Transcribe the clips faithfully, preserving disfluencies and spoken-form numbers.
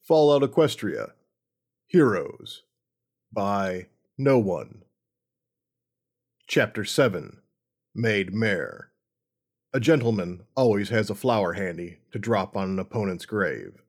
Fallout Equestria. Heroes. By No One. Chapter seven. Made Mayor. A gentleman always has a flower handy to drop on an opponent's grave.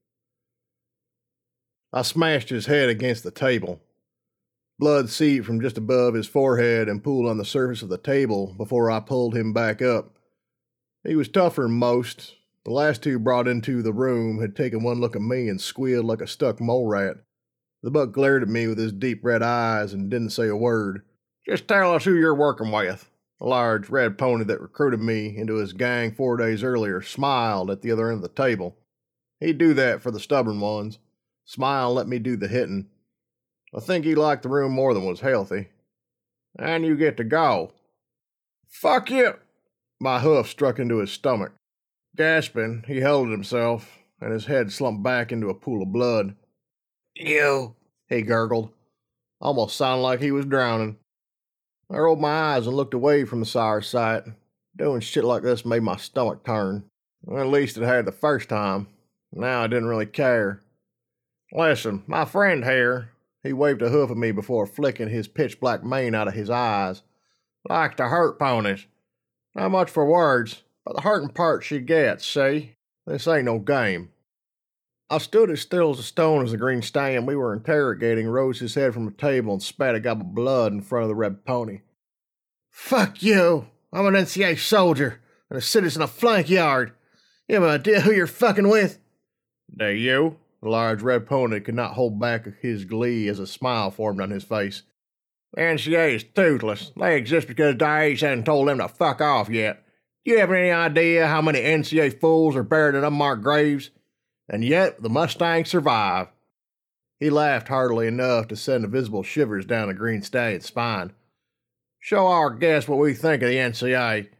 I smashed his head against the table. Blood seeped from just above his forehead and pooled on the surface of the table before I pulled him back up. He was tougher than most. The last two brought into the room had taken one look at me and squealed like a stuck mole rat. The buck glared at me with his deep red eyes and didn't say a word. "Just tell us who you're working with." The large red pony that recruited me into his gang four days earlier smiled at the other end of the table. He'd do that for the stubborn ones. Smile and let me do the hitting. I think he liked the room more than was healthy. "And you get to go." "Fuck you!" My hoof struck into his stomach. Gasping, he held himself, and his head slumped back into a pool of blood. "You," he gurgled. Almost sounded like he was drowning. I rolled my eyes and looked away from the sire sight. Doing shit like this made my stomach turn. At least it had the first time. Now I didn't really care. "Listen, my friend here," he waved a hoof at me before flicking his pitch-black mane out of his eyes, "likes to hurt ponies. Not much for words, but the hurting part she gets, see? This ain't no game." I stood as still as a stone as the green stallion we were interrogating rose his head from the table and spat a gob of blood in front of the red pony. "Fuck you! I'm an N C A soldier and a citizen of Flank Yard. You have an idea who you're fucking with?" "Do you?" The large red pony could not hold back his glee as a smile formed on his face. "The N C A is toothless. They exist because Daesh hasn't told them to fuck off yet. Do you have any idea how many N C A fools are buried in unmarked graves? And yet the Mustangs survive." He laughed heartily enough to send visible shivers down the green stallion's spine. "Show our guests what we think of the N C A."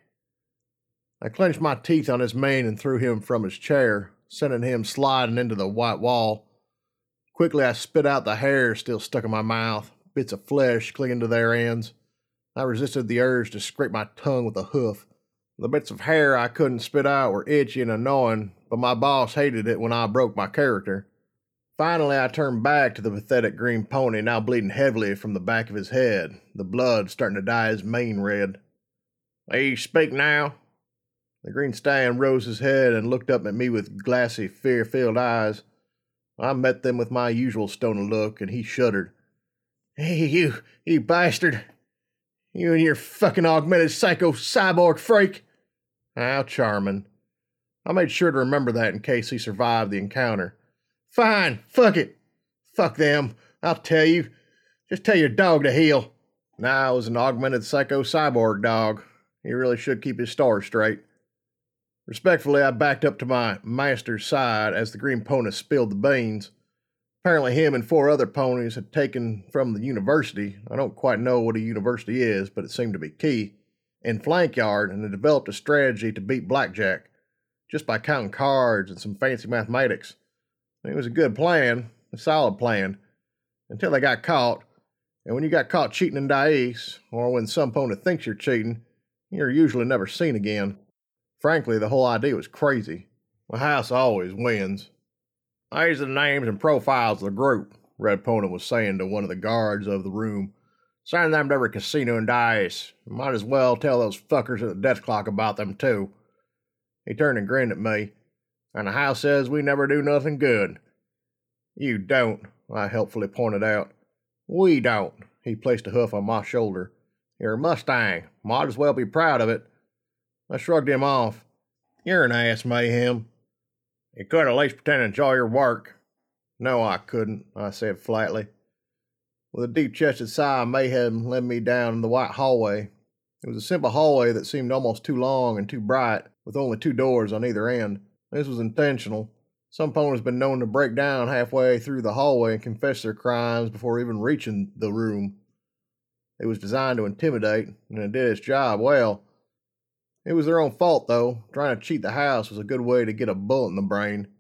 I clenched my teeth on his mane and threw him from his chair, sending him sliding into the white wall. Quickly I spit out the hair still stuck in my mouth, bits of flesh clinging to their ends. I resisted the urge to scrape my tongue with a hoof. The bits of hair I couldn't spit out were itchy and annoying, but my boss hated it when I broke my character. Finally, I turned back to the pathetic green pony, now bleeding heavily from the back of his head, the blood starting to dye his mane red. "Will you speak now?" The green stallion rose his head and looked up at me with glassy, fear-filled eyes. I met them with my usual stony look, and he shuddered. "Hey, you, you bastard! You and your fucking augmented psycho cyborg freak!" How charming. I made sure to remember that in case he survived the encounter. "Fine, fuck it. Fuck them, I'll tell you. Just tell your dog to heel." Now I was an augmented psycho cyborg dog. He really should keep his story straight. Respectfully, I backed up to my master's side as the green pony spilled the beans. Apparently him and four other ponies had taken from the university. I don't quite know what a university is, but it seemed to be key. In Flank Yard, and had developed a strategy to beat blackjack, just by counting cards and some fancy mathematics. It was a good plan, a solid plan, until they got caught. And when you got caught cheating in Daesh, or when some pony thinks you're cheating, you're usually never seen again. Frankly, the whole idea was crazy. The house always wins. "These are the names and profiles of the group," Red Pony was saying to one of the guards of the room. "Send them to every casino in Daesh. Might as well tell those fuckers at the death clock about them, too." He turned and grinned at me. "And the house says we never do nothing good." "You don't," I helpfully pointed out. "We don't." He placed a hoof on my shoulder. "You're a Mustang. Might as well be proud of it." I shrugged him off. "You're an ass, Mayhem." "You could at least pretend to enjoy your work." "No, I couldn't," I said flatly. With a deep-chested sigh, Mayhem led me down the white hallway. It was a simple hallway that seemed almost too long and too bright, with only two doors on either end. This was intentional. Some ponies have been known to break down halfway through the hallway and confess their crimes before even reaching the room. It was designed to intimidate, and it did its job well. It was their own fault, though. Trying to cheat the house was a good way to get a bullet in the brain.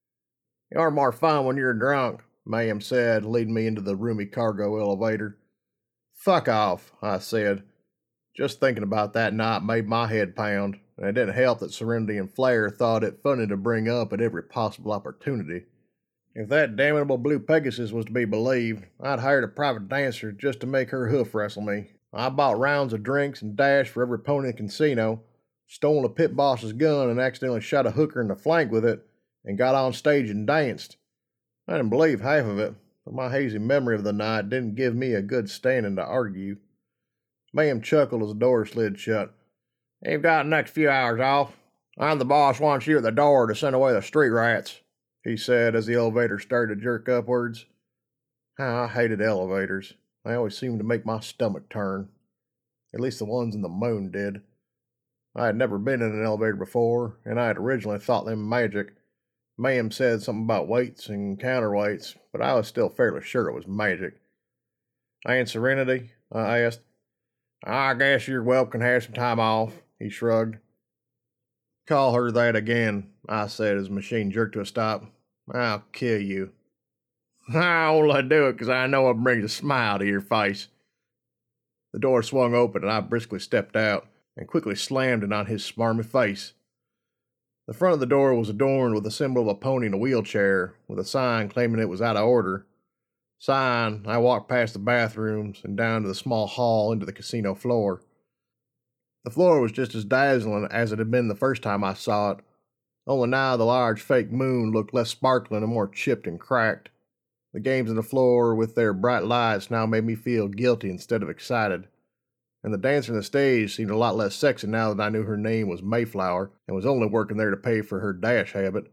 "You're more fun when you're drunk," Mayhem said, leading me into the roomy cargo elevator. "Fuck off," I said. Just thinking about that night made my head pound, and it didn't help that Serenity and Flair thought it funny to bring up at every possible opportunity. If that damnable blue Pegasus was to be believed, I'd hired a private dancer just to make her hoof wrestle me. I bought rounds of drinks and dash for every pony in the casino, stole a pit boss's gun and accidentally shot a hooker in the flank with it, and got on stage and danced. I didn't believe half of it, but my hazy memory of the night didn't give me a good standing to argue. Mayhem chuckled as the door slid shut. "You've got the next few hours off. I'm the boss wants you at the door to send away the street rats," he said as the elevator started to jerk upwards. How I hated elevators. They always seemed to make my stomach turn. At least the ones in the moon did. I had never been in an elevator before, and I had originally thought them magic. Mayhem said something about weights and counterweights, but I was still fairly sure it was magic. "Aunt Serenity?" I asked. "I guess your whelp can have some time off," he shrugged. "Call her that again," I said as the machine jerked to a stop. "I'll kill you." "I only do it because I know it brings a smile to your face." The door swung open and I briskly stepped out and quickly slammed it on his smarmy face. The front of the door was adorned with a symbol of a pony in a wheelchair, with a sign claiming it was out of order. Sign, I walked past the bathrooms and down to the small hall into the casino floor. The floor was just as dazzling as it had been the first time I saw it, only now the large fake moon looked less sparkling and more chipped and cracked. The games on the floor with their bright lights now made me feel guilty instead of excited, and the dancer on the stage seemed a lot less sexy now that I knew her name was Mayflower and was only working there to pay for her dash habit.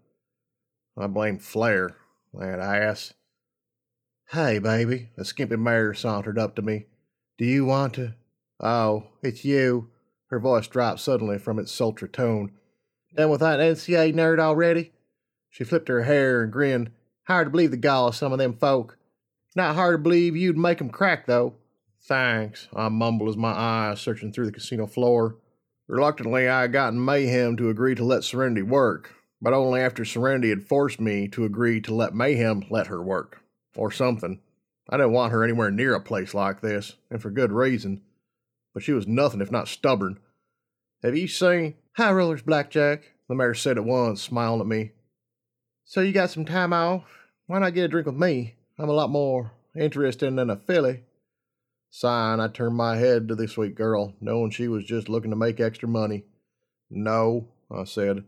I blamed Flair, that ass. "Hey, baby," the skimpy mare sauntered up to me. "Do you want to—" "Oh, it's you." Her voice dropped suddenly from its sultry tone. "Done with that N C A A nerd already?" She flipped her hair and grinned. "Hard to believe the gall of some of them folk. Not hard to believe you'd make 'em crack, though." "Thanks," I mumbled as my eyes searching through the casino floor. Reluctantly, I had gotten Mayhem to agree to let Serenity work, but only after Serenity had forced me to agree to let Mayhem let her work. Or something. I didn't want her anywhere near a place like this, and for good reason. But she was nothing if not stubborn. "Have you seen—" "High rollers, Blackjack," the mayor said at once, smiling at me. "So you got some time off? Why not get a drink with me? I'm a lot more interesting than a filly." Sighing, I turned my head to the sweet girl, knowing she was just looking to make extra money. "No," I said.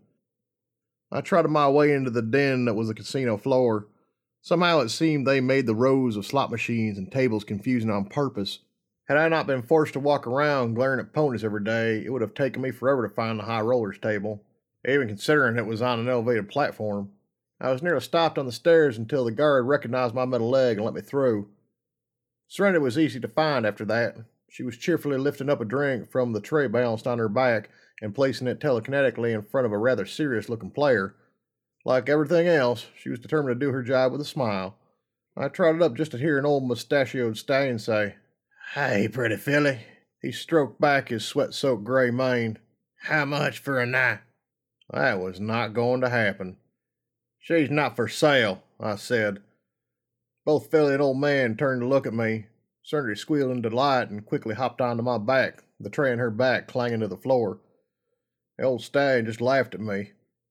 I trotted my way into the den that was the casino floor. Somehow it seemed they made the rows of slot machines and tables confusing on purpose. Had I not been forced to walk around glaring at ponies every day, it would have taken me forever to find the high rollers table, even considering it was on an elevated platform. I was nearly stopped on the stairs until the guard recognized my metal leg and let me through. Serenity was easy to find after that. She was cheerfully lifting up a drink from the tray balanced on her back and placing it telekinetically in front of a rather serious-looking player. Like everything else, she was determined to do her job with a smile. I trotted up just to hear an old mustachioed stallion say, "Hey, pretty filly." He stroked back his sweat-soaked gray mane. "How much for a night?" That was not going to happen. "She's not for sale," I said. Both filly and old man turned to look at me. Serenity squealed in delight and quickly hopped onto my back, the tray in her back clanging to the floor. The old stallion just laughed at me.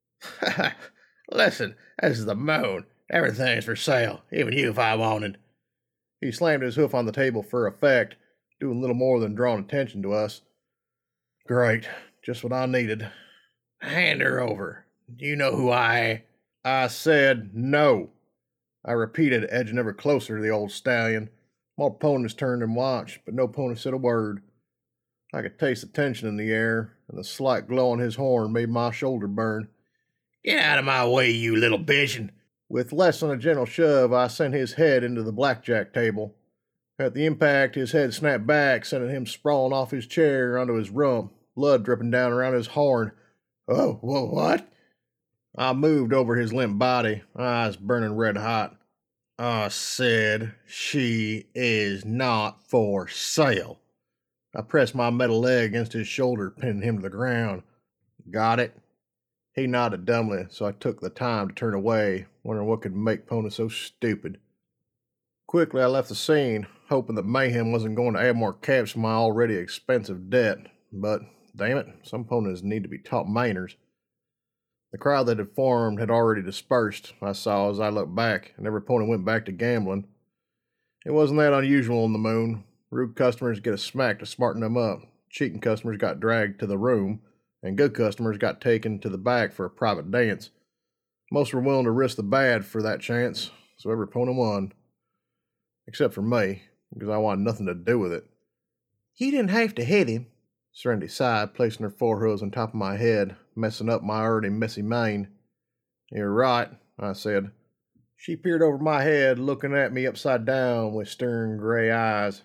"Listen, this is the moon. Everything's for sale, even you if I wanted." He slammed his hoof on the table for effect, doing little more than drawing attention to us. Great, just what I needed. "Hand her over. Do you know who I am?" I said no. I repeated, edging ever closer to the old stallion. More ponies turned and watched, but no pony said a word. I could taste the tension in the air, and the slight glow on his horn made my shoulder burn. "Get out of my way, you little bitchin'." With less than a gentle shove, I sent his head into the blackjack table. At the impact, his head snapped back, sending him sprawling off his chair onto his rump, blood dripping down around his horn. "Oh, whoa, what?" I moved over his limp body, eyes burning red hot. "I said she is not for sale." I pressed my metal leg against his shoulder, pinning him to the ground. "Got it?" He nodded dumbly, so I took the time to turn away, wondering what could make Pony so stupid. Quickly, I left the scene, hoping that Mayhem wasn't going to add more caps to my already expensive debt. But, damn it, some ponies need to be taught manners. The crowd that had formed had already dispersed, I saw as I looked back, and every pony went back to gambling. It wasn't that unusual on the moon. Rude customers get a smack to smarten them up. Cheating customers got dragged to the room, and good customers got taken to the back for a private dance. Most were willing to risk the bad for that chance, so every pony won. Except for me, because I wanted nothing to do with it. You didn't have to hit him, Serenity sighed, placing her forehooves on top of my head, messing up my already messy mane. You're right, I said. She peered over my head, looking at me upside down with stern gray eyes.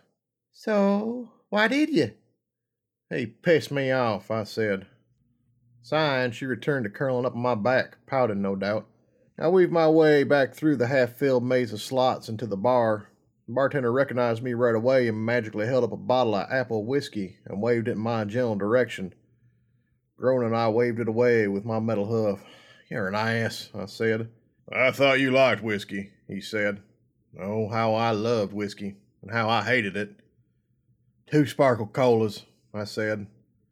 So, why did you? He pissed me off, I said. Sighing, she returned to curling up on my back, pouting no doubt. I weaved my way back through the half-filled maze of slots into the bar. The bartender recognized me right away and magically held up a bottle of apple whiskey and waved it in my general direction. Groaning, I waved it away with my metal hoof. You're an ass, I said. I thought you liked whiskey, he said. Oh, how I loved whiskey, and how I hated it. Two sparkle colas, I said.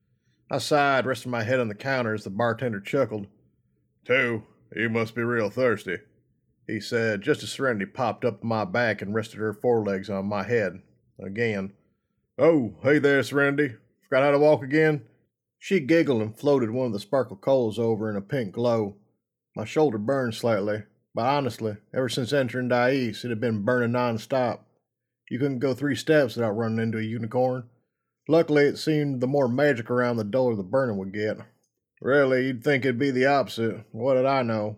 I sighed, resting my head on the counter as the bartender chuckled. Two, you must be real thirsty, he said, just as Serenity popped up my back and rested her forelegs on my head. Again. Oh, hey there, Serenity. Forgot how to walk again? She giggled and floated one of the sparkle colas over in a pink glow. My shoulder burned slightly, but honestly, ever since entering Dais, it had been burning non-stop. You couldn't go three steps without running into a unicorn. Luckily, it seemed the more magic around the duller the burning would get. Really, you'd think it'd be the opposite. What did I know?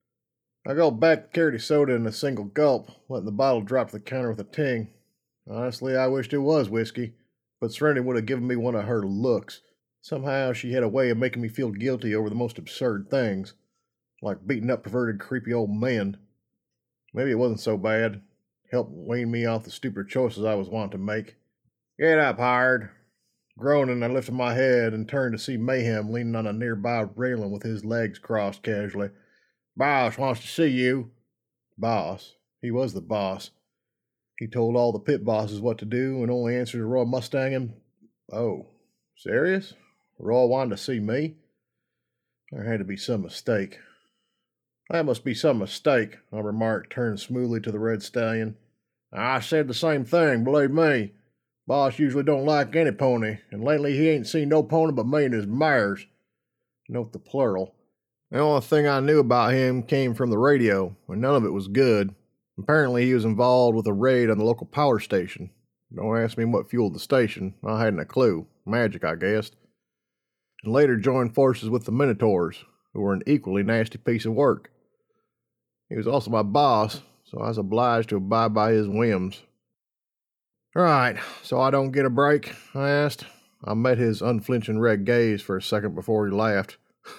I gulped back the carroty soda in a single gulp, letting the bottle drop to the counter with a ting. Honestly, I wished it was whiskey, but Serenity would have given me one of her looks. Somehow she had a way of making me feel guilty over the most absurd things, like beating up perverted, creepy old men. Maybe it wasn't so bad. Helped wean me off the stupid choices I was wanting to make. Get up, Hard. Groaning, I lifted my head and turned to see Mayhem leaning on a nearby railing with his legs crossed casually. Boss wants to see you. Boss. He was the boss. He told all the pit bosses what to do and only answered to Roy Mustang and... Oh, serious? Roy wanted to see me? There had to be some mistake. That must be some mistake, I remarked, turning smoothly to the red stallion. I said the same thing, believe me. Boss usually don't like any pony, and lately he ain't seen no pony but me and his mares. Note the plural. The only thing I knew about him came from the radio, and none of it was good. Apparently he was involved with a raid on the local power station. Don't ask me what fueled the station. I hadn't a clue. Magic, I guessed. And later joined forces with the Minotaurs, who were an equally nasty piece of work. He was also my boss, so I was obliged to abide by his whims. Right, so I don't get a break? I asked. I met his unflinching red gaze for a second before he laughed.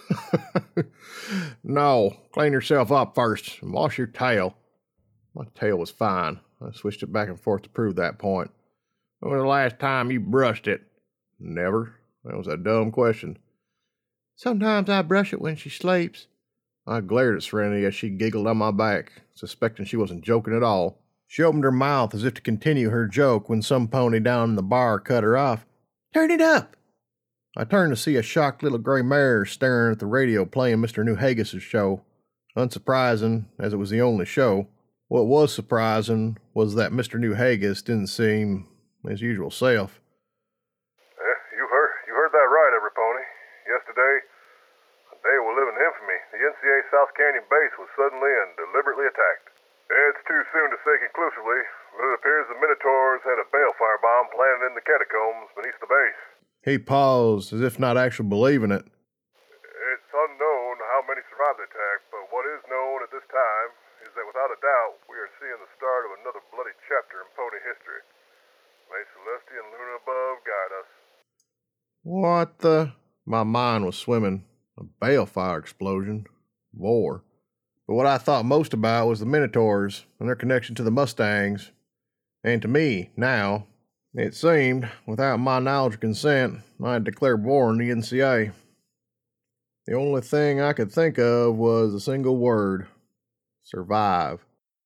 No, clean yourself up first and wash your tail. My tail was fine. I switched it back and forth to prove that point. When was the last time you brushed it? Never. That was a dumb question. Sometimes I brush it when she sleeps. I glared at Serenity as she giggled on my back, suspecting she wasn't joking at all. She opened her mouth as if to continue her joke when some pony down in the bar cut her off. Turn it up! I turned to see a shocked little gray mare staring at the radio playing Mister New Hagis's show. Unsurprising, as it was the only show. What was surprising was that Mister New Hagis didn't seem his usual self. Eh, you heard, you heard that right, every pony. Yesterday, a day will live in infamy. The N C A South Canyon base was suddenly and deliberately attacked. It's too soon to say conclusively, but it appears the Minotaurs had a balefire bomb planted in the catacombs beneath the base. He paused, as if not actually believing it. It's unknown how many survived the attack, but what is known at this time is that without a doubt we are seeing the start of another bloody chapter in pony history. May Celestia and Luna above guide us. What the? My mind was swimming. A balefire explosion. War. But what I thought most about was the Minotaurs and their connection to the Mustangs. And to me, now, it seemed, without my knowledge or consent, I had declared war on the N C A. The only thing I could think of was a single word. Survive.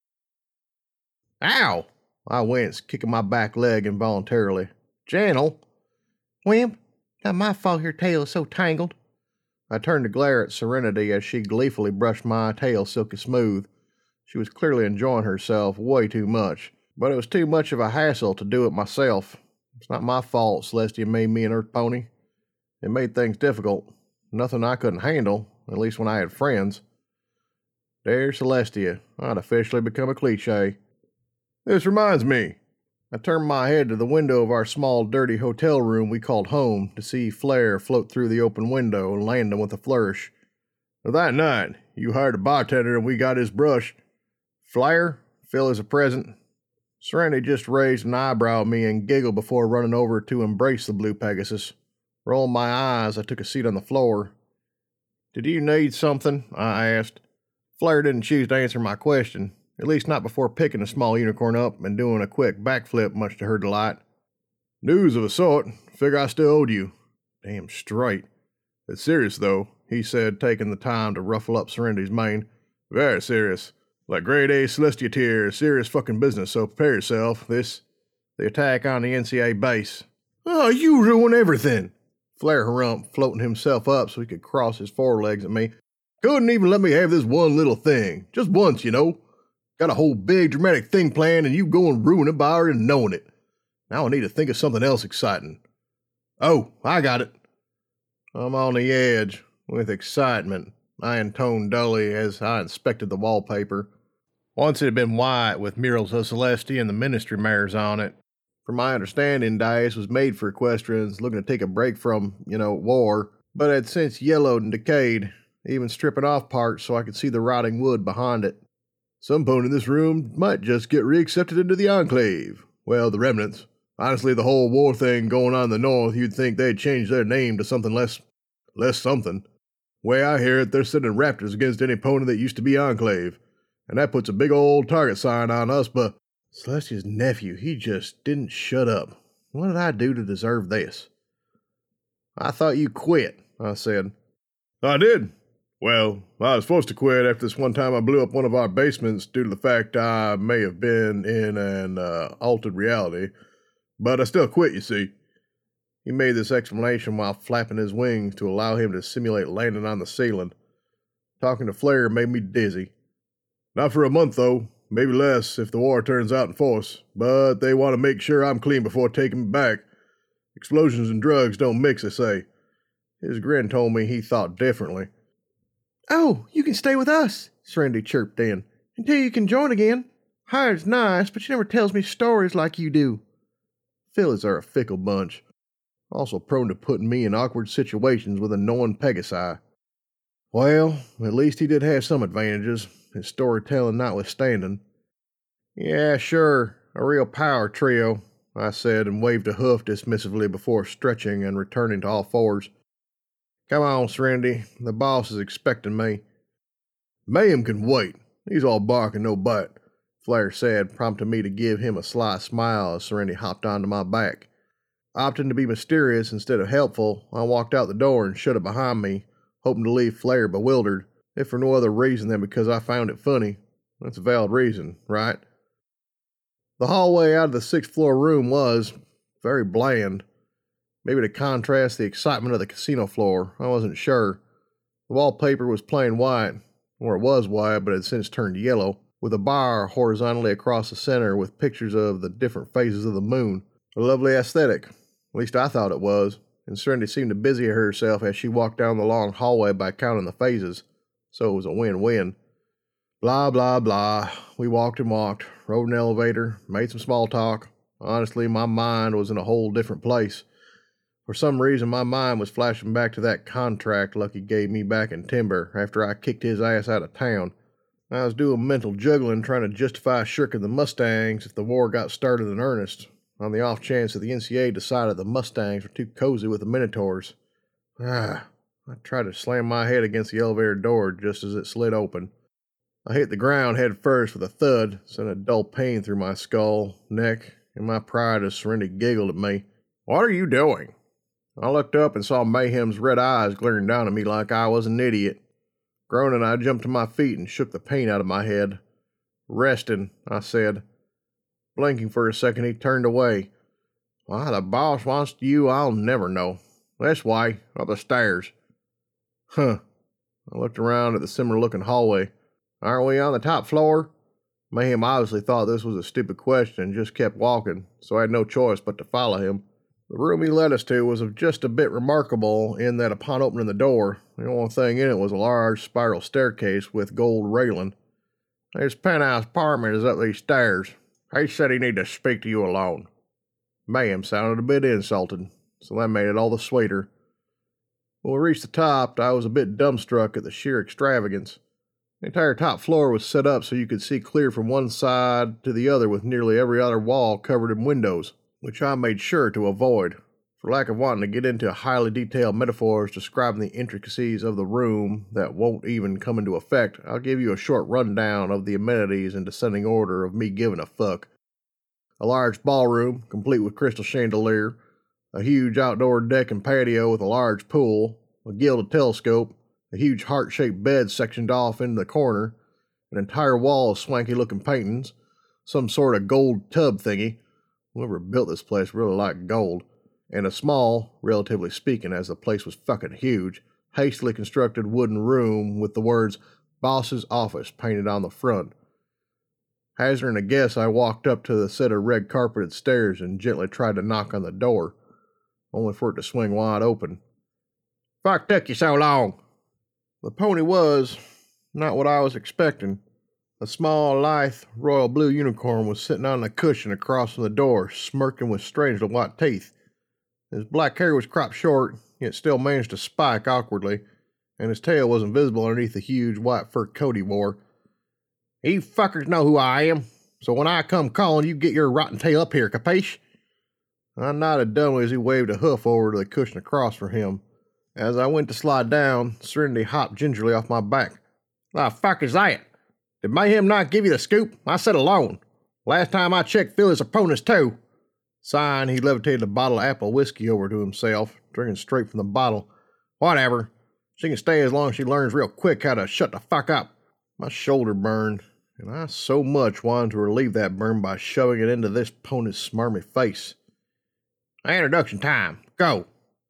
Ow! I winced, kicking my back leg involuntarily. Gentle? Wimp, not my fault your tail is so tangled. I turned to glare at Serenity as she gleefully brushed my tail silky smooth. She was clearly enjoying herself way too much, but it was too much of a hassle to do it myself. It's not my fault Celestia made me an earth pony. It made things difficult. Nothing I couldn't handle, at least when I had friends. Dear Celestia, I'd officially become a cliche. This reminds me. I turned my head to the window of our small, dirty hotel room we called home to see Flair float through the open window and land him with a flourish. That night, you hired a bartender and we got his brush. Flair, Phil is a present. Serenity just raised an eyebrow at me and giggled before running over to embrace the blue Pegasus. Rolling my eyes, I took a seat on the floor. Did you need something? I asked. Flair didn't choose to answer my question, at least not before picking the small unicorn up and doing a quick backflip, much to her delight. News of a sort. Figure I still owed you. Damn straight. It's serious, though, he said, taking the time to ruffle up Serenity's mane. Very serious. Like grade A Celestia tier, serious fucking business, so prepare yourself. This, the attack on the N C A base. Oh, you ruin everything. Flair harumphed, floating himself up so he could cross his forelegs at me. Couldn't even let me have this one little thing. Just once, you know. Got a whole big dramatic thing planned and you go and ruin it by already knowing it. Now I need to think of something else exciting. Oh, I got it. I'm on the edge with excitement, I intoned dully as I inspected the wallpaper. Once it had been white with murals of Celestia and the ministry mares on it. From my understanding, Dias was made for equestrians looking to take a break from, you know, war, but had since yellowed and decayed, even stripping off parts so I could see the rotting wood behind it. Some point in this room might just get reaccepted into the Enclave. Well, the remnants. Honestly, the whole war thing going on in the north, you'd think they'd change their name to something less... less something. Way I hear it, they're sending raptors against any pony that used to be Enclave. And that puts a big old target sign on us, but Celestia's nephew, he just didn't shut up. What did I do to deserve this? I thought you quit, I said. I did. Well, I was forced to quit after this one time I blew up one of our basements due to the fact I may have been in an uh, altered reality. But I still quit, you see. He made this explanation while flapping his wings to allow him to simulate landing on the ceiling. Talking to Flair made me dizzy. Not for a month, though. Maybe less if the war turns out in force. But they want to make sure I'm clean before taking me back. Explosions and drugs don't mix, they say. His grin told me he thought differently. Oh, you can stay with us, Serenity chirped in, until you can join again. Hired's nice, but she never tells me stories like you do. Fillies are a fickle bunch. Also prone to putting me in awkward situations with annoying Pegasi. Well, at least he did have some advantages, his storytelling notwithstanding. Yeah, sure, a real power trio, I said and waved a hoof dismissively before stretching and returning to all fours. Come on, Serenity, the boss is expecting me. Mayhem can wait. He's all bark and no bite, Flair said, prompting me to give him a sly smile as Serenity hopped onto my back. Opting to be mysterious instead of helpful, I walked out the door and shut it behind me, hoping to leave Flair bewildered, if for no other reason than because I found it funny. That's a valid reason, right? The hallway out of the sixth floor room was very bland. Maybe to contrast the excitement of the casino floor, I wasn't sure. The wallpaper was plain white, or it was white, but had since turned yellow, with a bar horizontally across the center with pictures of the different phases of the moon. A lovely aesthetic. At least I thought it was, and Serenity seemed to busy herself as she walked down the long hallway by counting the phases, so it was a win-win. Blah, blah, blah. We walked and walked, rode an elevator, made some small talk. Honestly, my mind was in a whole different place. For some reason, my mind was flashing back to that contract Lucky gave me back in Timber after I kicked his ass out of town. I was doing mental juggling trying to justify shirking the Mustangs if the war got started in earnest, on the off chance that the N C A decided the Mustangs were too cozy with the Minotaurs. Ah, I tried to slam my head against the elevator door just as it slid open. I hit the ground head first with a thud, sent a dull pain through my skull, neck, and my pride as Serenity giggled at me. What are you doing? I looked up and saw Mayhem's red eyes glaring down at me like I was an idiot. Groaning, I jumped to my feet and shook the pain out of my head. Resting, I said. Blinking for a second, he turned away. Why the boss wants you, I'll never know. This way, up the stairs. Huh. I looked around at the similar-looking hallway. Aren't we on the top floor? Mayhem obviously thought this was a stupid question and just kept walking, so I had no choice but to follow him. The room he led us to was of just a bit remarkable in that upon opening the door, the only thing in it was a large spiral staircase with gold railing. His penthouse apartment is up these stairs. He said he needed to speak to you alone. Mayhem sounded a bit insulted, so that made it all the sweeter. When we reached the top, I was a bit dumbstruck at the sheer extravagance. The entire top floor was set up so you could see clear from one side to the other with nearly every other wall covered in windows, which I made sure to avoid. For lack of wanting to get into highly detailed metaphors describing the intricacies of the room that won't even come into effect, I'll give you a short rundown of the amenities in descending order of me giving a fuck. A large ballroom, complete with crystal chandelier, a huge outdoor deck and patio with a large pool, a gilded telescope, a huge heart-shaped bed sectioned off into the corner, an entire wall of swanky-looking paintings, some sort of gold tub thingy. Whoever built this place really liked gold. And a small, relatively speaking, as the place was fucking huge, hastily constructed wooden room with the words Boss's Office painted on the front. Hazarding a guess, I walked up to the set of red carpeted stairs and gently tried to knock on the door, only for it to swing wide open. Fuck took you so long? The pony was not what I was expecting. A small, lithe, royal blue unicorn was sitting on a cushion across from the door, smirking with strangely white teeth. His black hair was cropped short, yet still managed to spike awkwardly, and his tail wasn't visible underneath the huge white fur coat he wore. You fuckers know who I am, so when I come calling, you get your rotten tail up here, capiche? I nodded dumbly as he waved a hoof over to the cushion across from him. As I went to slide down, Serenity hopped gingerly off my back. The fuck is that? Did Mayhem not give you the scoop? I said alone. Last time I checked, Philly's opponents too. Sighing, he levitated a bottle of apple whiskey over to himself, drinking straight from the bottle. Whatever. She can stay as long as she learns real quick how to shut the fuck up. My shoulder burned, and I so much wanted to relieve that burn by shoving it into this pony's smarmy face. Introduction time. Go.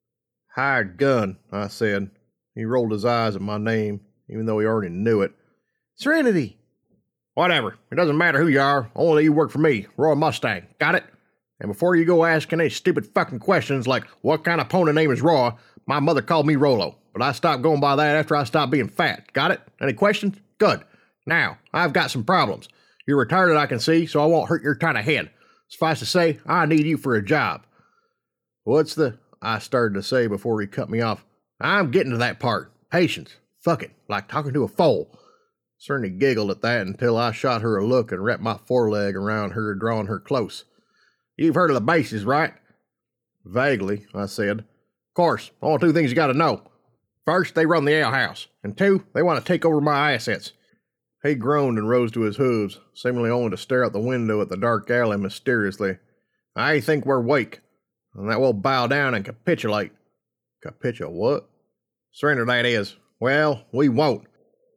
Hired gun, I said. He rolled his eyes at my name, even though he already knew it. Serenity. Whatever. It doesn't matter who you are. Only you work for me, Roy Mustang. Got it? And before you go asking any stupid fucking questions like, what kind of pony name is Roy? My mother called me Rolo, but I stopped going by that after I stopped being fat. Got it? Any questions? Good. Now, I've got some problems. You're retarded, I can see, so I won't hurt your tiny head. Suffice to say, I need you for a job. What's the... I started to say before he cut me off. I'm getting to that part. Patience. Fuck it. Like talking to a foal. Serenity giggled at that until I shot her a look and wrapped my foreleg around her, drawing her close. You've heard of the bases, right? Vaguely, I said. Of course. Only two things you gotta know. First, they run the ale house. And two, they want to take over my assets. He groaned and rose to his hooves, seemingly only to stare out the window at the dark alley mysteriously. I think we're weak, and that we'll bow down and capitulate. Capitulate what? Surrender, that is. Well, we won't.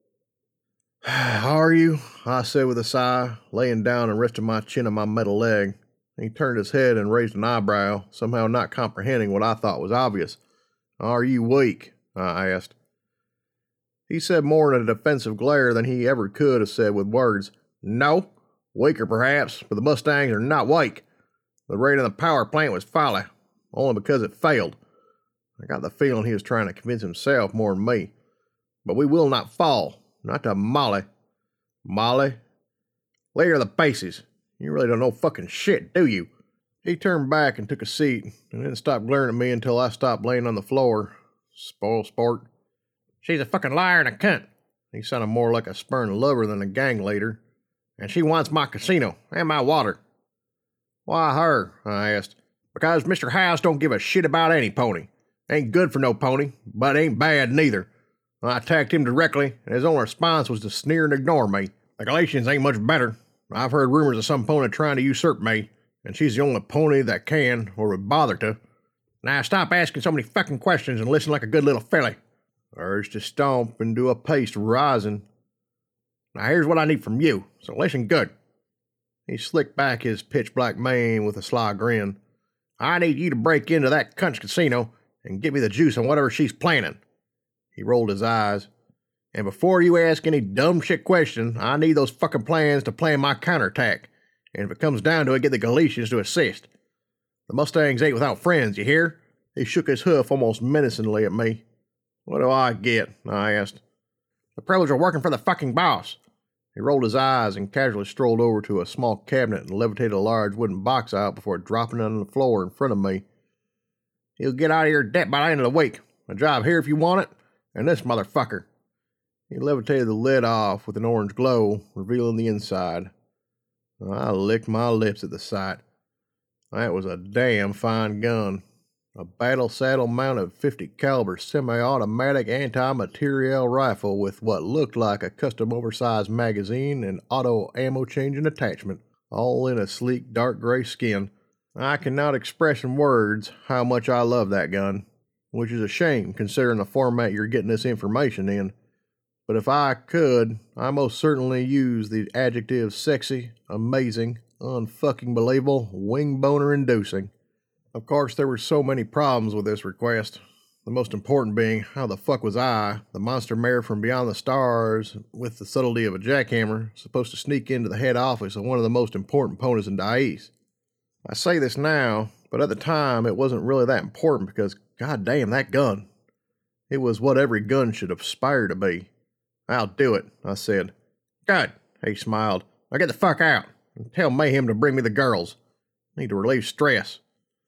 Are you? I said with a sigh, laying down and resting my chin on my metal leg. He turned his head and raised an eyebrow, somehow not comprehending what I thought was obvious. Are you weak? I asked. He said more in a defensive glare than he ever could have said with words. No. Weaker perhaps, but the Mustangs are not weak. The raid on the power plant was folly, only because it failed. I got the feeling he was trying to convince himself more than me. But we will not fall. Not to Molly. Molly? Lay her the bases. You really don't know fucking shit, do you? He turned back and took a seat, and then stopped glaring at me until I stopped laying on the floor. Spoil sport. She's a fucking liar and a cunt. He sounded more like a spurned lover than a gang leader. And she wants my casino, and my water. Why her? I asked. Because Mister House don't give a shit about any pony. Ain't good for no pony, but ain't bad neither. I attacked him directly, and his only response was to sneer and ignore me. The Galatians ain't much better. I've heard rumors of some pony trying to usurp me, and she's the only pony that can, or would bother to. Now stop asking so many fucking questions and listen like a good little filly. Urged to stomp and do a pace rising. Now here's what I need from you, so listen good. He slicked back his pitch-black mane with a sly grin. I need you to break into that cunt's casino and give me the juice on whatever she's planning. He rolled his eyes. "And before you ask any dumb shit question, I need those fucking plans to plan my counterattack. And if it comes down to it, get the Galicians to assist. The Mustangs ain't without friends, you hear?" He shook his hoof almost menacingly at me. "What do I get?" I asked. "The pros are working for the fucking boss." He rolled his eyes and casually strolled over to a small cabinet and levitated a large wooden box out before dropping it on the floor in front of me. "He'll get out of your debt by the end of the week. A job here if you want it, and this motherfucker." He levitated the lid off with an orange glow, revealing the inside. I licked my lips at the sight. That was a damn fine gun. A battle saddle mounted fifty caliber semi-automatic anti-materiel rifle with what looked like a custom oversized magazine and auto ammo changing attachment, all in a sleek dark gray skin. I cannot express in words how much I love that gun, which is a shame considering the format you're getting this information in. But if I could, I most certainly use the adjectives sexy, amazing, unfucking believable, wing boner inducing. Of course, there were so many problems with this request. The most important being, how the fuck was I, the monster mare from beyond the stars, with the subtlety of a jackhammer, supposed to sneak into the head office of one of the most important ponies in Dais? I say this now, but at the time it wasn't really that important because, goddamn, that gun. It was what every gun should aspire to be. "I'll do it," I said. "Good," he smiled. "Now get the fuck out and tell Mayhem to bring me the girls. I need to relieve stress."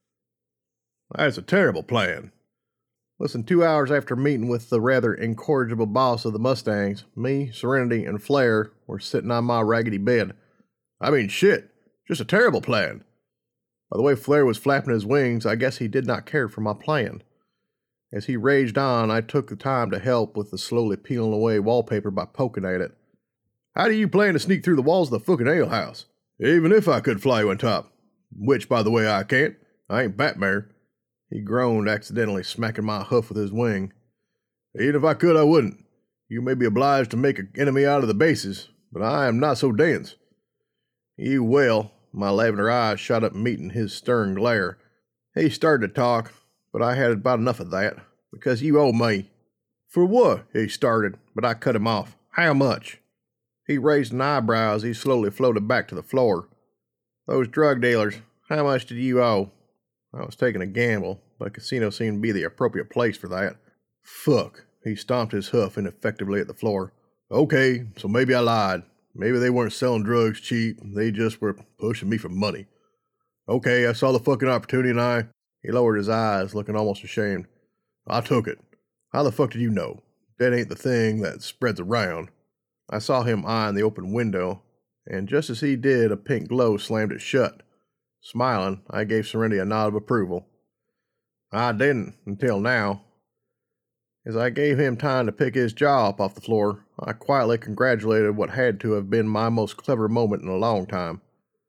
"That's a terrible plan." Less than two hours after meeting with the rather incorrigible boss of the Mustangs, me, Serenity, and Flair were sitting on my raggedy bed. "I mean, shit, just a terrible plan." By the way Flair was flapping his wings, I guess he did not care for my plan. As he raged on, I took the time to help with the slowly peeling away wallpaper by poking at it. "How do you plan to sneak through the walls of the fucking alehouse? Even if I could fly you on top. Which, by the way, I can't. I ain't Batmare." He groaned, accidentally smacking my hoof with his wing. "Even if I could, I wouldn't. You may be obliged to make an enemy out of the bases, but I am not so dense." "You will." My lavender eyes shot up meeting his stern glare. He started to talk, but I had about enough of that. "Because you owe me." "For what?" he started, but I cut him off. "How much?" He raised an eyebrow as he slowly floated back to the floor. "Those drug dealers, how much did you owe?" I was taking a gamble, but a casino seemed to be the appropriate place for that. "Fuck." He stomped his hoof ineffectively at the floor. "Okay, so maybe I lied. Maybe they weren't selling drugs cheap. They just were pushing me for money. Okay, I saw the fucking opportunity and I..." He lowered his eyes, looking almost ashamed. "I took it. How the fuck did you know? That ain't the thing that spreads around." I saw him eyeing the open window, and just as he did, a pink glow slammed it shut. Smiling, I gave Serenity a nod of approval. "I didn't, until now." As I gave him time to pick his jaw up off the floor, I quietly congratulated what had to have been my most clever moment in a long time.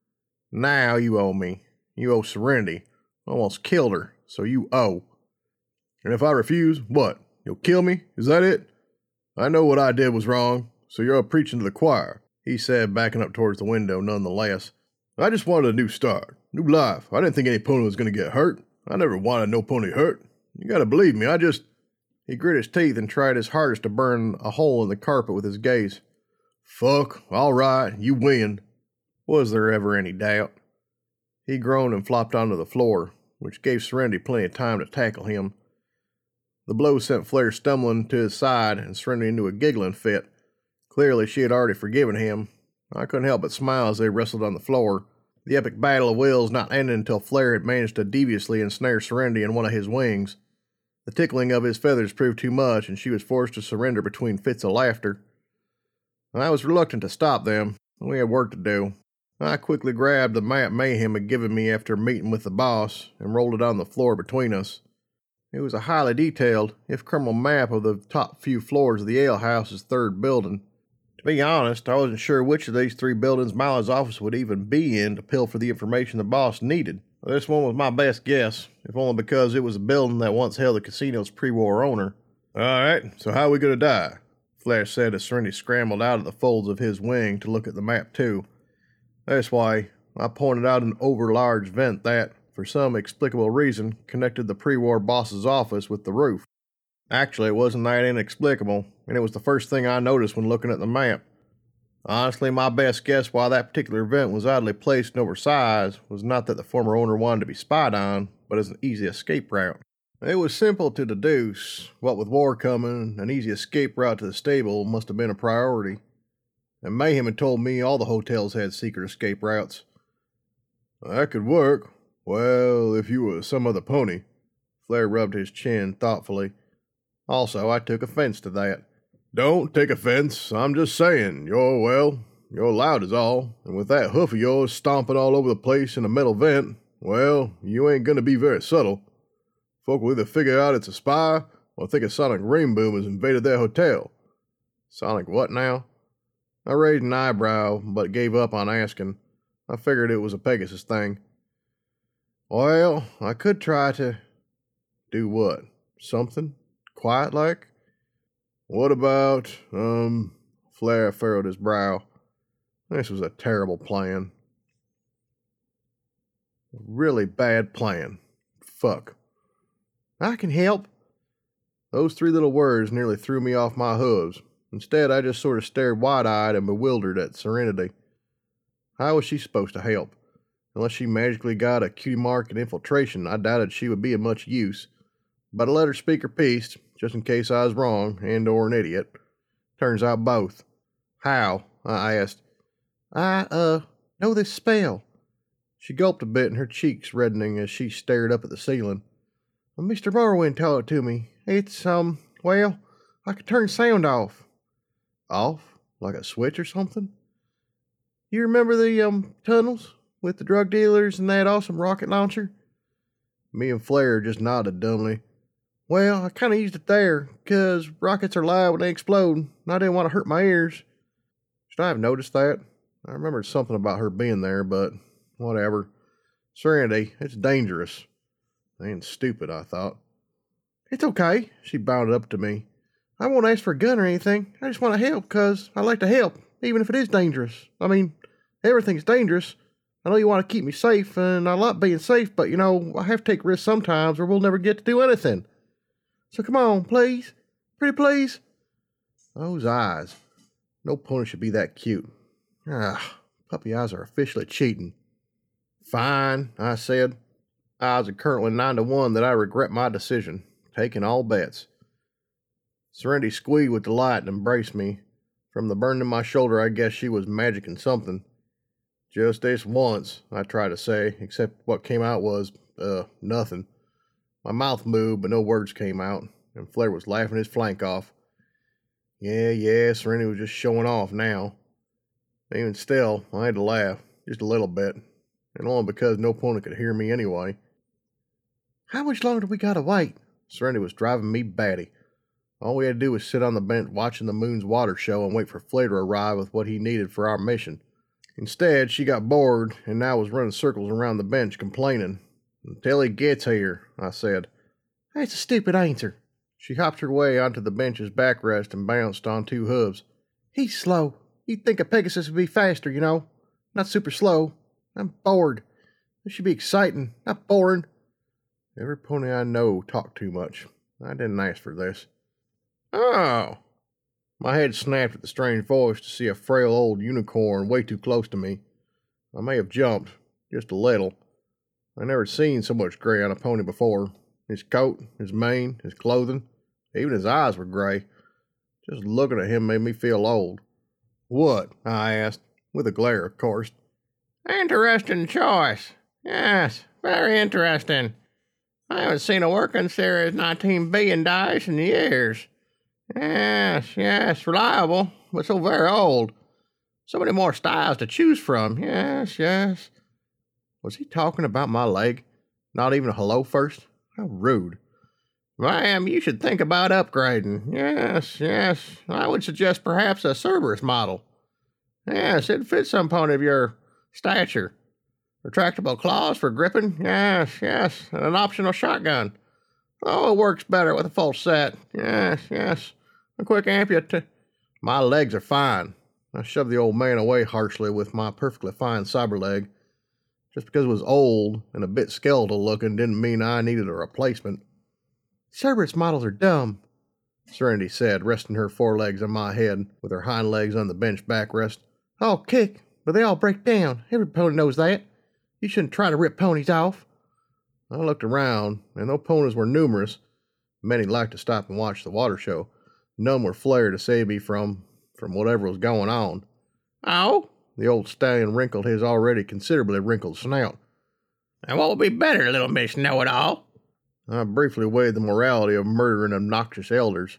"Now you owe me. You owe Serenity. Almost killed her, so you owe." "And if I refuse, what? You'll kill me? Is that it?" "I know what I did was wrong, so you're preaching to the choir," he said, backing up towards the window nonetheless. "I just wanted a new start, new life. I didn't think any pony was going to get hurt. I never wanted no pony hurt. You gotta believe me, I just..." He grit his teeth and tried his hardest to burn a hole in the carpet with his gaze. "Fuck, all right, you win." Was there ever any doubt? He groaned and flopped onto the floor, which gave Serenity plenty of time to tackle him. The blow sent Flair stumbling to his side and Serenity into a giggling fit. Clearly she had already forgiven him. I couldn't help but smile as they wrestled on the floor, the epic battle of wills not ending until Flair had managed to deviously ensnare Serenity in one of his wings. The tickling of his feathers proved too much, and she was forced to surrender between fits of laughter. I was reluctant to stop them. We had work to do. I quickly grabbed the map Mayhem had given me after meeting with the boss and rolled it on the floor between us. It was a highly detailed, if criminal map of the top few floors of the alehouse's third building. To be honest, I wasn't sure which of these three buildings Miley's office would even be in to pilfer the information the boss needed. This one was my best guess, if only because it was a building that once held the casino's pre-war owner. "All right, so how are we going to die?" Flash said as Serenity scrambled out of the folds of his wing to look at the map too. "This way." I pointed out an over-large vent that, for some explicable reason, connected the pre-war boss's office with the roof. Actually, it wasn't that inexplicable, and it was the first thing I noticed when looking at the map. Honestly, my best guess why that particular event was oddly placed and oversized was not that the former owner wanted to be spied on, but as an easy escape route. It was simple to deduce. What with war coming, an easy escape route to the stable must have been a priority. And Mayhem had told me all the hotels had secret escape routes. That could work. Well, if you were some other pony. Flair rubbed his chin thoughtfully. Also, I took offense to that. Don't take offense. I'm just saying, you're, well, you're loud is all. And with that hoof of yours stomping all over the place in a metal vent, well, you ain't gonna be very subtle. Folk will either figure out it's a spy or think a sonic rainboom has invaded their hotel. Sonic what now? I raised an eyebrow, but gave up on asking. I figured it was a Pegasus thing. Well, I could try to... Do what? Something? Quiet like? What about, um... Flair furrowed his brow. This was a terrible plan. A really bad plan. Fuck. I can help. Those three little words nearly threw me off my hooves. Instead, I just sort of stared wide-eyed and bewildered at Serenity. How was she supposed to help? Unless she magically got a cutie mark and infiltration, I doubted she would be of much use. But I let her speak her piece, just in case I was wrong and or an idiot. Turns out both. How? I asked. I, uh, know this spell. She gulped a bit and her cheeks reddening as she stared up at the ceiling. Mister Morrowind taught it to me. It's, um, well, I could turn sound off. Off? Like a switch or something? You remember the, um, tunnels? With the drug dealers and that awesome rocket launcher? Me and Flair just nodded dumbly. Well, I kind of used it there, 'cause rockets are loud when they explode, and I didn't want to hurt my ears. Should I have noticed that? I remembered something about her being there, but whatever. Serenity, it's dangerous. And stupid, I thought. It's okay, she bounded up to me. I won't ask for a gun or anything. I just want to help, 'cause I like to help, even if it is dangerous. I mean, everything's dangerous. I know you want to keep me safe, and I like being safe, but, you know, I have to take risks sometimes or we'll never get to do anything. So come on, please. Pretty please. Those eyes. No pony should be that cute. Ah, puppy eyes are officially cheating. Fine, I said. Odds are currently nine to one that I regret my decision, taking all bets. Serenity squeaked with delight and embraced me. From the burn in my shoulder, I guess she was magicking something. Just this once, I tried to say, except what came out was, uh, nothing. My mouth moved, but no words came out, and Flair was laughing his flank off. Yeah, yeah, Serenity was just showing off now. Even still, I had to laugh, just a little bit, and only because no pony could hear me anyway. How much longer do we gotta wait? Serenity was driving me batty. All we had to do was sit on the bench watching the moon's water show and wait for Flair to arrive with what he needed for our mission. Instead, she got bored and now was running circles around the bench complaining. Until he gets here, I said. That's a stupid answer. She hopped her way onto the bench's backrest and bounced on two hooves. He's slow. You'd think a Pegasus would be faster, you know. Not super slow. I'm bored. This should be exciting, not boring. Every pony I know talked too much. I didn't ask for this. Oh. My head snapped at the strange voice to see a frail old unicorn way too close to me. I may have jumped, just a little. I never seen so much gray on a pony before. His coat, his mane, his clothing, even his eyes were gray. Just looking at him made me feel old. What? I asked, with a glare, of course. Interesting choice. Yes, very interesting. I haven't seen a working Series nineteen B in dice in years. Yes, yes, reliable, but so very old. So many more styles to choose from. Yes, yes. Was he talking about my leg? Not even a hello first? How rude. Ma'am, you should think about upgrading. Yes, yes. I would suggest perhaps a Cerberus model. Yes, it fits some pony of your stature. Retractable claws for gripping. Yes, yes. And an optional shotgun. Oh, it works better with a full set. Yes, yes. A quick amput. My legs are fine. I shoved the old man away harshly with my perfectly fine cyber leg. Just because it was old and a bit skeletal looking didn't mean I needed a replacement. Cerberus models are dumb. Serenity said, resting her forelegs on my head with her hind legs on the bench backrest. I'll kick, but they all break down. Every pony knows that. You shouldn't try to rip ponies off. I looked around, and though ponies were numerous, many liked to stop and watch the water show. None were flared to save me from, from whatever was going on. Oh? The old stallion wrinkled his already considerably wrinkled snout. And what would be better, little Miss Know-It-All? I briefly weighed the morality of murdering obnoxious elders.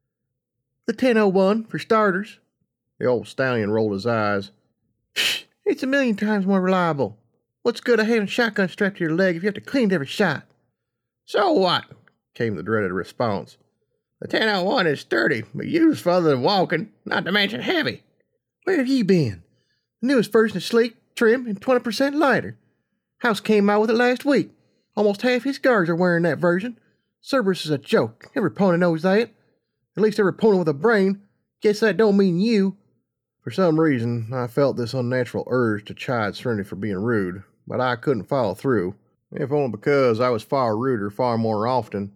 The ten oh one, for starters. The old stallion rolled his eyes. It's a million times more reliable. What's good of having a shotgun strapped to your leg if you have to clean every shot? So what? Came the dreaded response. The ten oh one is sturdy, but used for other than walking, not to mention heavy. Where have you been? The newest version is sleek, trim, and twenty percent lighter. House came out with it last week. Almost half his guards are wearing that version. Cerberus is a joke. Every pony knows that. At least every pony with a brain. Guess that don't mean you. For some reason, I felt this unnatural urge to chide Serenity for being rude, but I couldn't follow through, if only because I was far ruder far more often.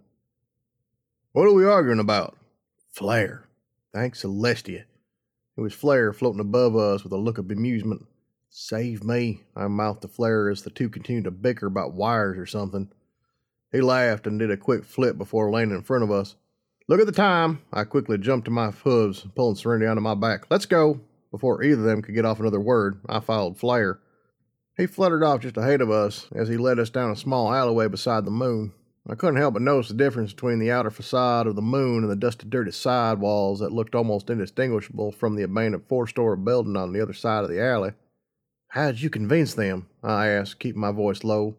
What are we arguing about? Flare. Thanks, Celestia. It was Flare floating above us with a look of bemusement. Save me, I mouthed to Flare as the two continued to bicker about wires or something. He laughed and did a quick flip before landing in front of us. Look at the time. I quickly jumped to my hooves, pulling Serenity onto my back. Let's go. Before either of them could get off another word, I followed Flare. He fluttered off just ahead of us as he led us down a small alleyway beside the moon. I couldn't help but notice the difference between the outer facade of the moon and the dusty, dirty side walls that looked almost indistinguishable from the abandoned four-story building on the other side of the alley. How did you convince them? I asked, keeping my voice low.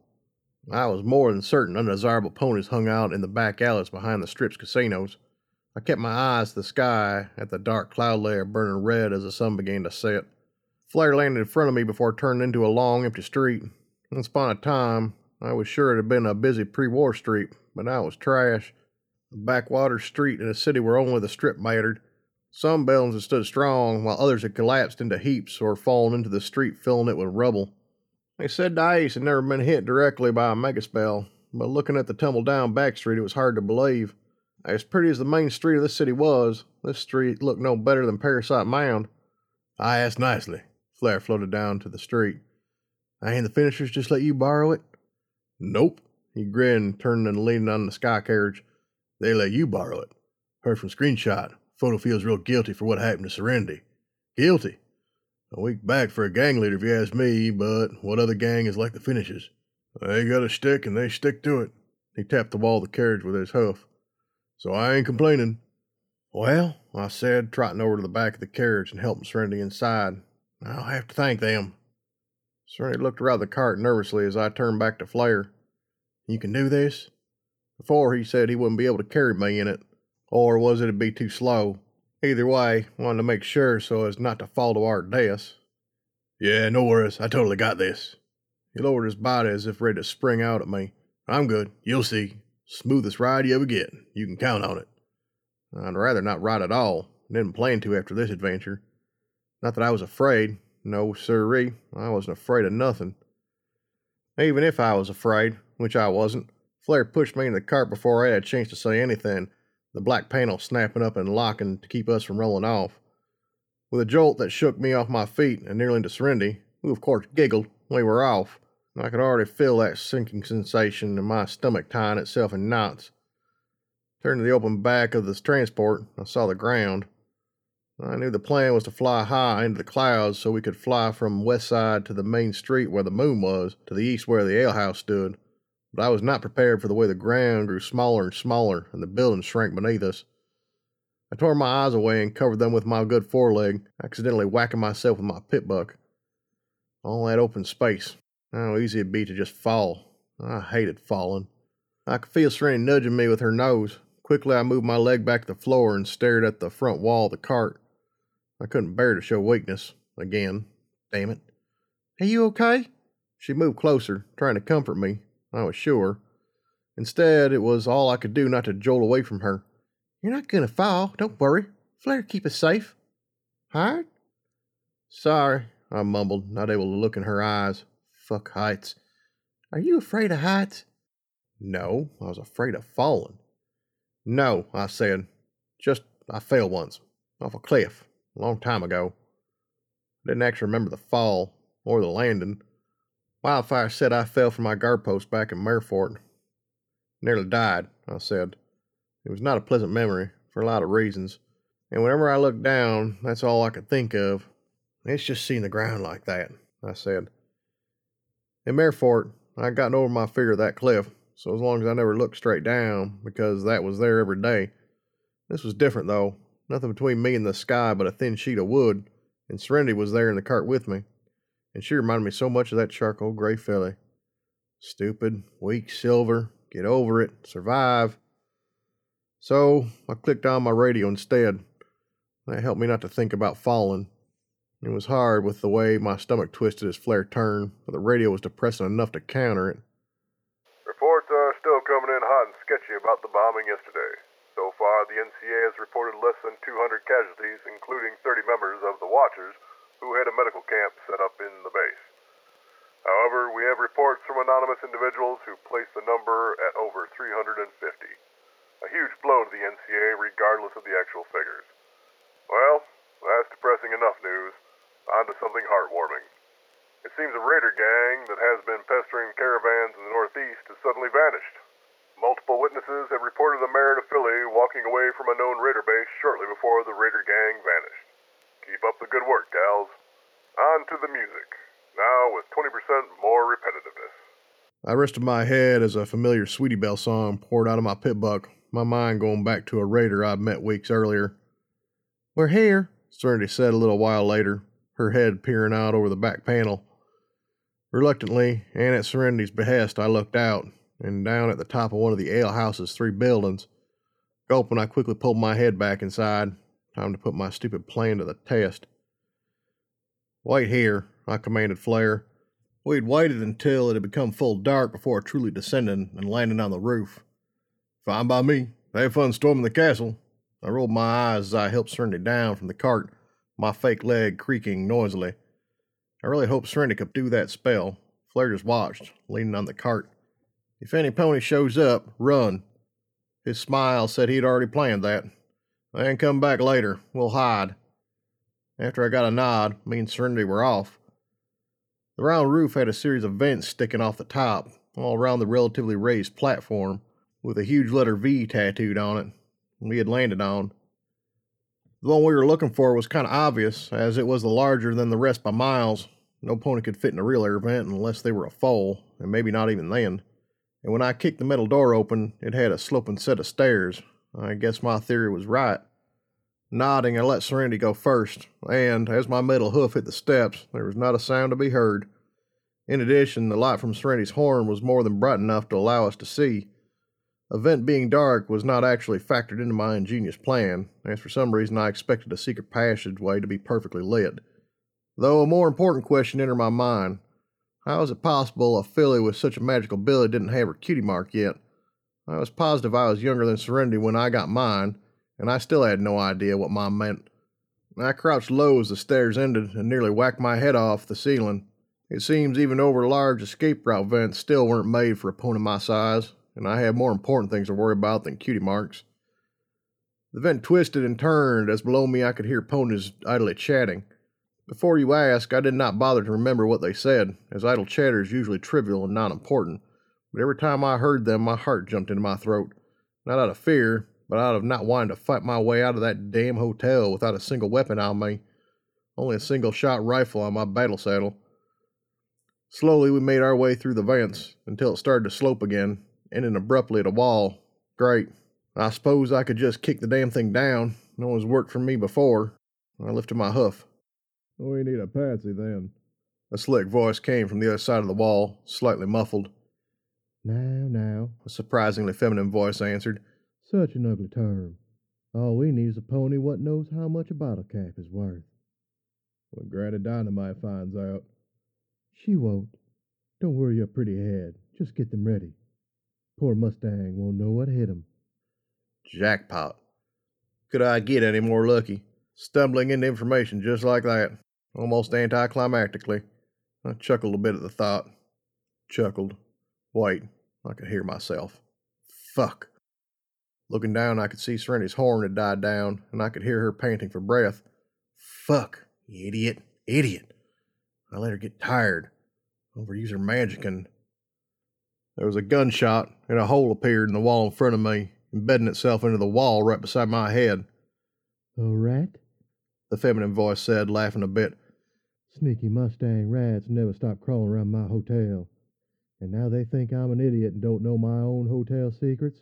I was more than certain undesirable ponies hung out in the back alleys behind the Strip's casinos. I kept my eyes to the sky at the dark cloud layer burning red as the sun began to set. Flare landed in front of me before turning into a long, empty street. Once upon a time, I was sure it had been a busy pre-war street, but now it was trash. A backwater street in a city where only the Strip mattered. Some buildings had stood strong, while others had collapsed into heaps or fallen into the street, filling it with rubble. They said the Ace had never been hit directly by a megaspell, but looking at the tumble-down back street, it was hard to believe. As pretty as the main street of this city was, this street looked no better than Parasite Mound. I asked nicely. Flare floated down to the street. Ain't the finishers just let you borrow it? Nope. He grinned, turning and leaning on the sky carriage. They let you borrow it. Heard from Screenshot. Photo feels real guilty for what happened to Serenity. Guilty? A week back for a gang leader if you ask me, but what other gang is like the finishers? They got a stick and they stick to it. He tapped the wall of the carriage with his hoof. So I ain't complaining. Well, I said, trotting over to the back of the carriage and helping Serenity inside. I'll have to thank them. Serenity looked around the cart nervously as I turned back to Flare. You can do this? Before, he said he wouldn't be able to carry me in it. Or was it'd be too slow? Either way, wanted to make sure so as not to fall to our deaths. Yeah, no worries. I totally got this. He lowered his body as if ready to spring out at me. I'm good. You'll see. Smoothest ride you ever get. You can count on it. I'd rather not ride at all. Didn't plan to after this adventure. Not that I was afraid. No, sirree. I wasn't afraid of nothing. Even if I was afraid, which I wasn't, Flare pushed me in the cart before I had a chance to say anything, the black panel snapping up and locking to keep us from rolling off. With a jolt that shook me off my feet and nearly into Serenity, who of course giggled, we were off. I could already feel that sinking sensation in my stomach tying itself in knots. Turning to the open back of this transport, I saw the ground. I knew the plan was to fly high into the clouds so we could fly from west side to the main street where the moon was, to the east where the alehouse stood. But I was not prepared for the way the ground grew smaller and smaller and the buildings shrank beneath us. I tore my eyes away and covered them with my good foreleg, accidentally whacking myself with my pit buck. All that open space. How easy it'd be to just fall. I hated falling. I could feel Serenity nudging me with her nose. Quickly I moved my leg back to the floor and stared at the front wall of the cart. I couldn't bear to show weakness. Again. Damn it. Are you okay? She moved closer, trying to comfort me, I was sure. Instead, it was all I could do not to jolt away from her. You're not gonna fall. Don't worry. Flare keep us safe. Hard? Sorry, I mumbled, not able to look in her eyes. Fuck heights. Are you afraid of heights? No, I was afraid of falling. No, I said. Just, I fell once, off a cliff, a long time ago. I didn't actually remember the fall, or the landing. Wildfire said I fell from my guard post back in Marefort. Nearly died, I said. It was not a pleasant memory, for a lot of reasons. And whenever I look down, that's all I could think of. It's just seeing the ground like that, I said. In Marefort, I'd gotten over my fear of that cliff, so as long as I never looked straight down, because that was there every day. This was different, though. Nothing between me and the sky but a thin sheet of wood, and Serenity was there in the cart with me, and she reminded me so much of that charcoal gray filly. Stupid, weak silver, get over it, survive. So I clicked on my radio instead. That helped me not to think about falling. It was hard with the way my stomach twisted as Flair turned, but the radio was depressing enough to counter it. Reports are still coming in hot and sketchy about the bombing yesterday. So far, the N C A has reported less than two hundred casualties, including thirty members of the Watchers, who had a medical camp set up in the base. However, we have reports from anonymous individuals who place the number at over three hundred fifty. A huge blow to the N C A regardless of the actual figures. Well, that's depressing enough news. On to something heartwarming. It seems a raider gang that has been pestering caravans in the northeast has suddenly vanished. Multiple witnesses have reported the mayor of Philly walking away from a known raider base shortly before the raider gang vanished. Keep up the good work, gals. On to the music, now with twenty percent more repetitiveness. I rested my head as a familiar Sweetie Belle song poured out of my pit buck, my mind going back to a raider I'd met weeks earlier. "We're here," Serenity said a little while later, her head peering out over the back panel. Reluctantly, and at Serenity's behest, I looked out, and down at the top of one of the alehouse's three buildings. Gulping, I quickly pulled my head back inside. Time to put my stupid plan to the test. "Wait here," I commanded Flair. We'd waited until it had become full dark before truly descending and landing on the roof. "Fine by me. Have fun storming the castle." I rolled my eyes as I helped Serenity down from the cart, my fake leg creaking noisily. I really hoped Serenity could do that spell. Flair just watched, leaning on the cart. "If any pony shows up, run." His smile said he'd already planned that. "And come back later. We'll hide." After I got a nod, me and Serenity were off. The round roof had a series of vents sticking off the top, all around the relatively raised platform, with a huge letter V tattooed on it, we had landed on. The one we were looking for was kind of obvious, as it was the larger than the rest by miles. No pony could fit in a real air vent unless they were a foal, and maybe not even then. And when I kicked the metal door open, it had a sloping set of stairs. I guess my theory was right. Nodding, I let Serenity go first, and as my metal hoof hit the steps, there was not a sound to be heard. In addition, the light from Serenity's horn was more than bright enough to allow us to see. A vent being dark was not actually factored into my ingenious plan, as for some reason I expected a secret passageway to be perfectly lit. Though a more important question entered my mind. How is it possible a filly with such a magical ability didn't have her cutie mark yet? I was positive I was younger than Serenity when I got mine, and I still had no idea what mine meant. I crouched low as the stairs ended and nearly whacked my head off the ceiling. It seems even over large escape route vents still weren't made for a pony my size, and I had more important things to worry about than cutie marks. The vent twisted and turned as below me I could hear ponies idly chatting. Before you ask, I did not bother to remember what they said, as idle chatter is usually trivial and not important, but every time I heard them my heart jumped into my throat, not out of fear, but out of not wanting to fight my way out of that damn hotel without a single weapon on me, only a single-shot rifle on my battle saddle. Slowly we made our way through the vents, until it started to slope again, ending abruptly at a wall. Great. I suppose I could just kick the damn thing down. No one's worked for me before. I lifted my hoof. "We need a patsy, then." A slick voice came from the other side of the wall, slightly muffled. "Now, now," a surprisingly feminine voice answered. "Such an ugly term. All we need is a pony what knows how much a bottle cap is worth." "When Granny Dynamite finds out." "She won't. Don't worry your pretty head. Just get them ready. Poor Mustang won't know what hit him." Jackpot. Could I get any more lucky? Stumbling into information just like that, almost anticlimactically. I chuckled a bit at the thought. Chuckled. Wait, I could hear myself. Fuck. Looking down, I could see Serendity's horn had died down, and I could hear her panting for breath. Fuck, idiot, idiot. I let her get tired. Overuse her magic, and there was a gunshot, and a hole appeared in the wall in front of me, embedding itself into the wall right beside my head. "A rat?" the feminine voice said, laughing a bit. "Sneaky Mustang rats never stop crawling around my hotel. And now they think I'm an idiot and don't know my own hotel secrets.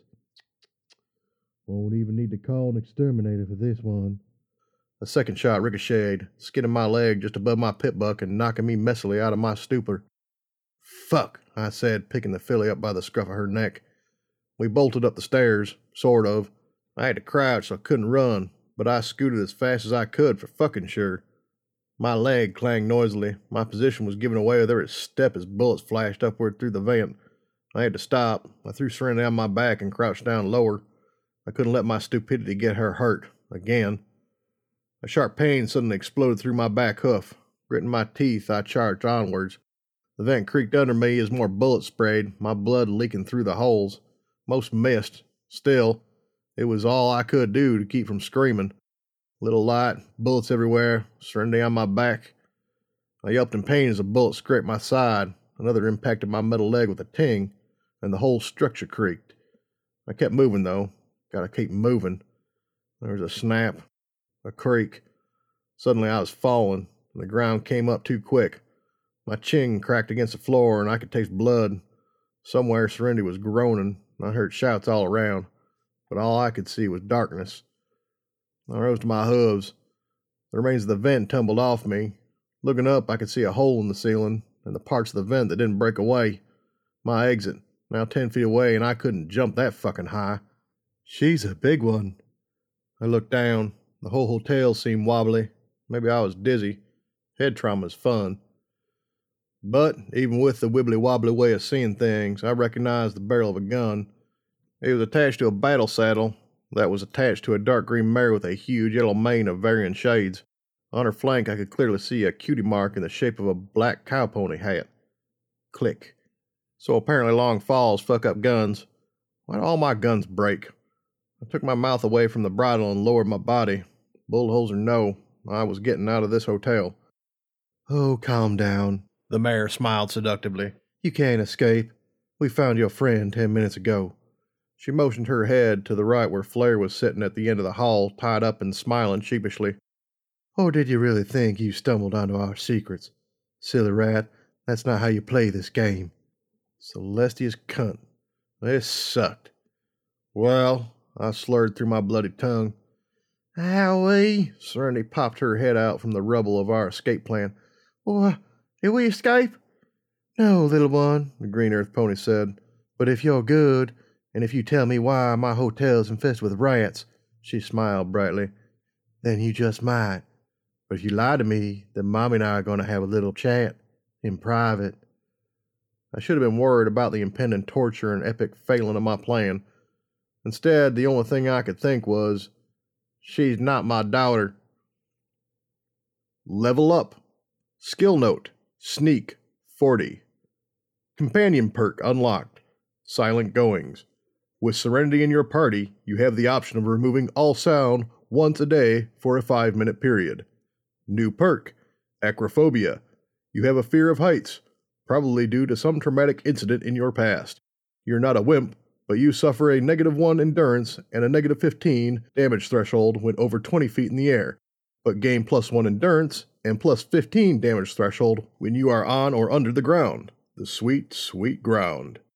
Won't even need to call an exterminator for this one." A second shot ricocheted, skidding my leg just above my pit buck and knocking me messily out of my stupor. "Fuck," I said, picking the filly up by the scruff of her neck. We bolted up the stairs, sort of. I had to crouch so I couldn't run, but I scooted as fast as I could for fucking sure. My leg clanged noisily. My position was giving away with every step as bullets flashed upward through the vent. I had to stop. I threw Serenity on my back and crouched down lower. I couldn't let my stupidity get her hurt. Again. A sharp pain suddenly exploded through my back hoof. Gritting my teeth, I charged onwards. The vent creaked under me as more bullets sprayed, my blood leaking through the holes. Most missed. Still, it was all I could do to keep from screaming. Little light, bullets everywhere, Serenity on my back. I yelped in pain as a bullet scraped my side. Another impacted my metal leg with a ting, and the whole structure creaked. I kept moving, though. Gotta keep moving. There was a snap, a creak. Suddenly I was falling, and the ground came up too quick. My chin cracked against the floor, and I could taste blood. Somewhere Serenity was groaning, and I heard shouts all around, but all I could see was darkness. I rose to my hooves. The remains of the vent tumbled off me. Looking up, I could see a hole in the ceiling, and the parts of the vent that didn't break away. My exit, now ten feet away, and I couldn't jump that fucking high. "She's a big one." I looked down. The whole hotel seemed wobbly. Maybe I was dizzy. Head trauma's fun. But, even with the wibbly-wobbly way of seeing things, I recognized the barrel of a gun. It was attached to a battle saddle that was attached to a dark green mare with a huge yellow mane of varying shades. On her flank, I could clearly see a cutie mark in the shape of a black cowpony hat. Click. So apparently long falls fuck up guns. Why do all my guns break? I took my mouth away from the bridle and lowered my body. Bullet holes or no, I was getting out of this hotel. "Oh, calm down," the mayor smiled seductively. "You can't escape. We found your friend ten minutes ago." She motioned her head to the right where Flair was sitting at the end of the hall, tied up and smiling sheepishly. "Or did you really think you stumbled onto our secrets? Silly rat, that's not how you play this game." Celestia's cunt. This sucked. "Well," I slurred through my bloody tongue. "Owie!" Serenity popped her head out from the rubble of our escape plan. "What? Did we escape?" "No, little one," the Green Earth pony said. "But if you're good, and if you tell me why my hotel's infested with rats," she smiled brightly, "then you just might. But if you lie to me, then Mommy and I are going to have a little chat. In private." I should have been worried about the impending torture and epic failing of my plan. Instead, the only thing I could think was, she's not my daughter. Level up. Skill note. Sneak. forty. Companion perk unlocked. Silent goings. With Serenity in your party, you have the option of removing all sound once a day for a five minute period. New perk. Acrophobia. You have a fear of heights, probably due to some traumatic incident in your past. You're not a wimp, but you suffer a negative one endurance and a negative fifteen damage threshold when over twenty feet in the air, but gain plus one endurance and plus fifteen damage threshold when you are on or under the ground. The sweet, sweet ground.